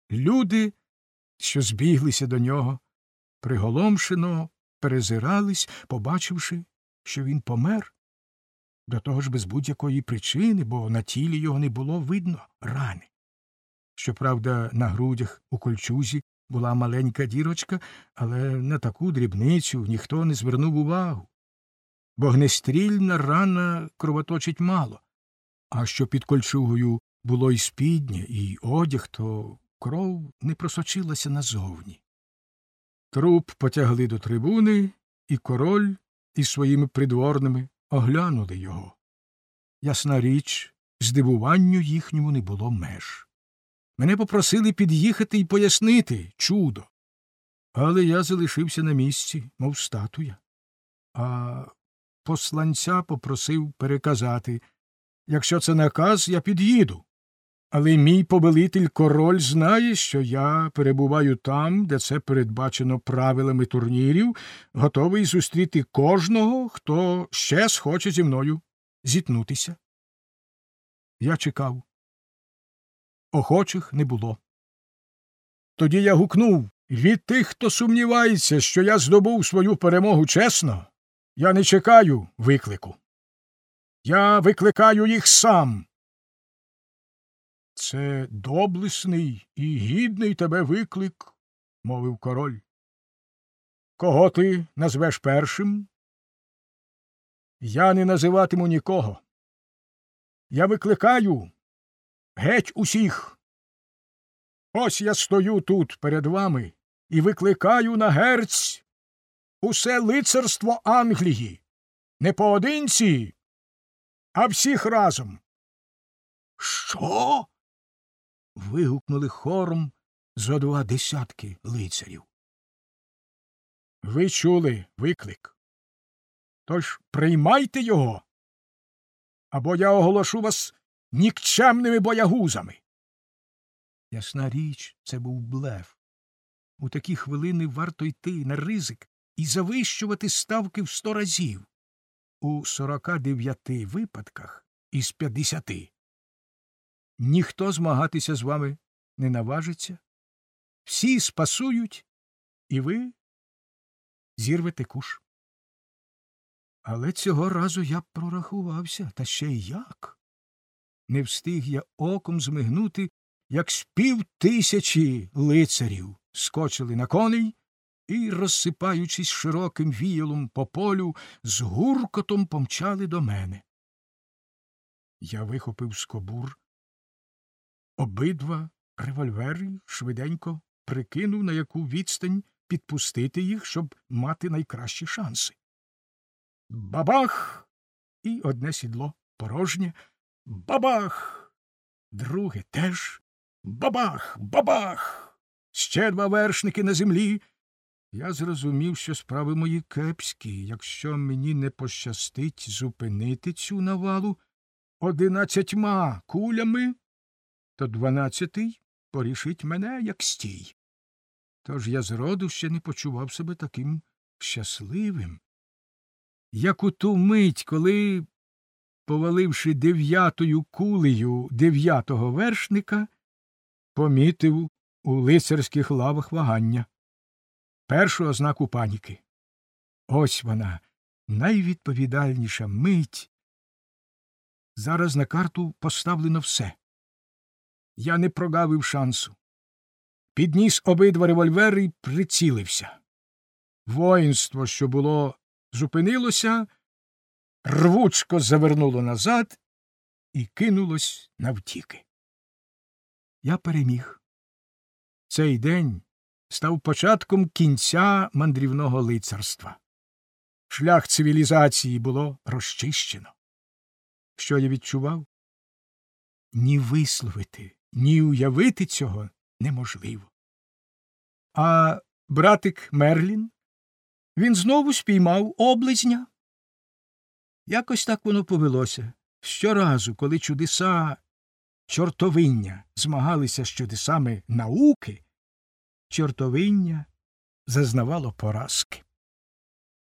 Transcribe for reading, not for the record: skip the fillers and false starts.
Люди, що збіглися до нього, приголомшено перезирались, побачивши, що він помер. До того ж без будь-якої причини, бо на тілі його не було видно рани. Щоправда, на грудях у кольчузі була маленька дірочка, але на таку дрібницю ніхто не звернув увагу. Вогнестрільна рана кровоточить мало, а що під кольчугою було і спіднє, і одяг, то кров не просочилася назовні. Труп потягли до трибуни, і король із своїми придворними оглянули його. Ясна річ, здивуванню їхньому не було меж. Мене попросили під'їхати і пояснити чудо. Але я залишився на місці, мов статуя. А посланця попросив переказати, якщо це наказ, я під'їду. Але мій повелитель король знає, що я перебуваю там, де це передбачено правилами турнірів, готовий зустріти кожного, хто ще схоче зі мною зіткнутися. Я чекав. Охочих не було. Тоді я гукнув: від тих, хто сумнівається, що я здобув свою перемогу чесно, я не чекаю виклику. Я викликаю їх сам. Це доблесний і гідний тебе виклик, мовив король. Кого ти назвеш першим? Я не називатиму нікого. Я викликаю геть усіх. Ось я стою тут перед вами і викликаю на герць усе лицарство Англії. Не поодинці, а всіх разом. Що? Вигукнули хором зо 20 лицарів. Ви чули виклик. Тож приймайте його, або я оголошу вас нікчемними боягузами. Ясна річ, це був блеф. У такі хвилини варто йти на ризик і завищувати ставки в 100 разів. У 49 випадках із 50 ніхто змагатися з вами не наважиться, всі спасують, і ви зірвете куш. Але цього разу я прорахувався, та ще й як. Не встиг я оком змигнути, як з 5000 лицарів скочили на коней і, розсипаючись широким віялом по полю, з гуркотом помчали до мене. Я вихопив з кобур обидва револьвери, швиденько прикинув, на яку відстань підпустити їх, щоб мати найкращі шанси. Бабах! І одне сідло порожнє. Бабах! Друге теж. Бабах! Бабах! Ще 2 вершники на землі. Я зрозумів, що справи мої кепські. Якщо мені не пощастить зупинити цю навалу 11 кулями, то 12-й порішить мене, як стій. Тож я зроду ще не почував себе таким щасливим, як у ту мить, коли, поваливши 9-ю кулею 9-го вершника, помітив у лицарських лавах вагання. Першу ознаку паніки. Ось вона, найвідповідальніша мить. Зараз на карту поставлено все. Я не прогавив шансу. Підніс обидва револьвери і прицілився. Воїнство, що було, зупинилося, рвучко завернуло назад і кинулось навтіки. Я переміг. Цей день став початком кінця мандрівного лицарства. Шлях цивілізації було розчищено. Що я відчував? Ні висловити, ні уявити цього неможливо. А братик Мерлін? Він знову спіймав облизня. Якось так воно повелося. Щоразу, коли чудеса чортовиння змагалися з чудесами науки, чортовиння зазнавало поразки.